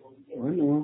Bueno,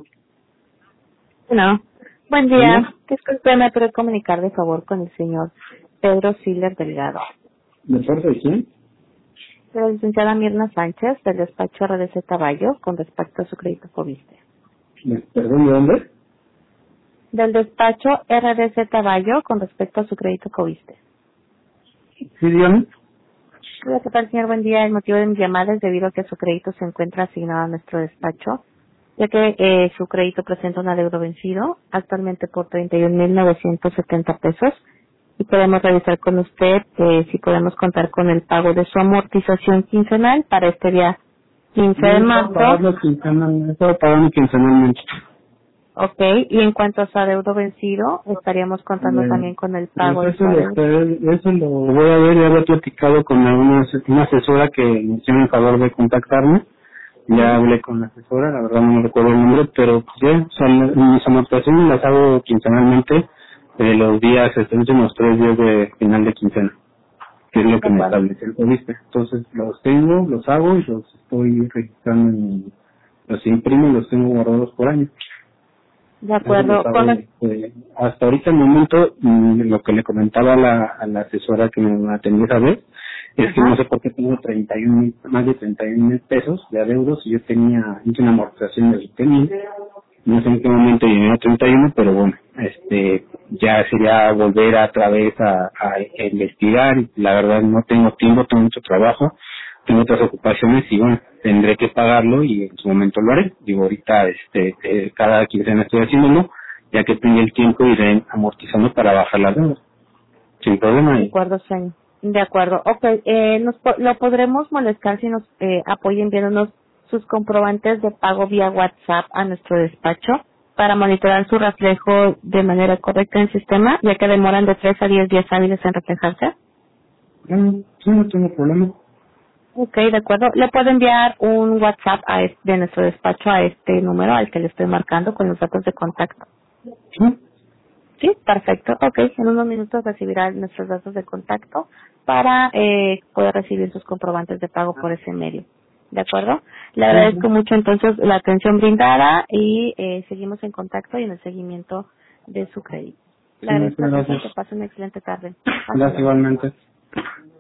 No. Buen bueno, día. Disculpe, ¿me puede comunicar de favor con el señor Pedro Siller Delgado? ¿de parte de quién? De la licenciada Mirna Sánchez, del despacho RDC Caballo, con respecto a su crédito Fobiste. Perdón, ¿de dónde? Del despacho RDC Caballo, con respecto a su crédito Fobiste. Sí, dígame. Hola, ¿qué tal, señor? Buen día. El motivo de mi llamada es debido a que su crédito se encuentra asignado a nuestro despacho, ya que su crédito presenta un adeudo vencido, actualmente por 31.970 pesos, y podemos revisar con usted si podemos contar con el pago de su amortización quincenal para este día 15 Yo de estaba marzo. pagando quincenalmente, estaba pagando quincenalmente. Ok, y en cuanto a su adeudo vencido, estaríamos contando también con el Pues pago de su adeudo. eso lo voy a ver, ya lo he platicado con una asesora que me hicieron el favor de contactarme. Ya Ujú. hablé con la asesora, la verdad no me recuerdo el nombre, pero pues ya, o sea, mis amortizaciones las hago quincenalmente los días, estos últimos 3 días de final de quincena, que es lo De que me acuerdo. establece el CODISPE. Entonces los tengo, los hago y los estoy registrando los imprimo y los tengo guardados por año. De Eso los acuerdo. hago. Hasta ahorita el momento, lo que le comentaba a la asesora que me atendió esa vez, es que no Ajá. sé por qué tengo 31 más de 31,000 pesos de adeudos y yo hice una amortización de 20,000. No sé en qué momento llegué a 31, pero bueno, ya sería volver otra vez a investigar. Y la verdad no tengo tiempo, tengo mucho trabajo, tengo otras ocupaciones y bueno, tendré que pagarlo y en su momento lo haré. Digo, ahorita cada quincena estoy haciéndolo, ya que tenga el tiempo iré amortizando para bajar la deuda, sin problema. De acuerdo, señor. De acuerdo. Ok, lo podremos molestar si nos apoya enviándonos sus comprobantes de pago vía WhatsApp a nuestro despacho para monitorar su reflejo de manera correcta en el sistema, ya que demoran de 3 a 10 días hábiles en reflejarse. Sí, no tengo problema. Ok, de acuerdo. Le puedo enviar un WhatsApp de nuestro despacho a este número al que le estoy marcando con los datos de contacto. Sí, Sí, perfecto. Ok, en unos minutos recibirá nuestros datos de contacto para poder recibir sus comprobantes de pago por ese medio. ¿De acuerdo? Le sí, agradezco mucho entonces la atención brindada y seguimos en contacto y en el seguimiento de su crédito. Le sí, muchas agradezco la atención, gracias. que pase una excelente tarde. Hasta Gracias luego. igualmente.